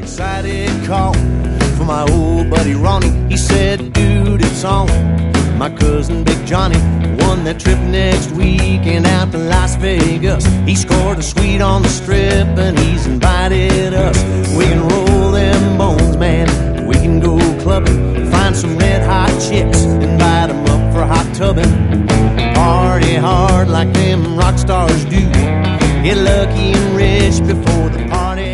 excited call for my old buddy Ronnie. He said, dude, it's on. My cousin Big Johnny won that trip next weekend out to Las Vegas. He scored a suite on the Strip and he's invited us. We can roll them bones, man. We can go clubbing, find some red hot chicks, invite them up for hot tubbing. Party hard like them rock stars do. Get lucky and rich before the party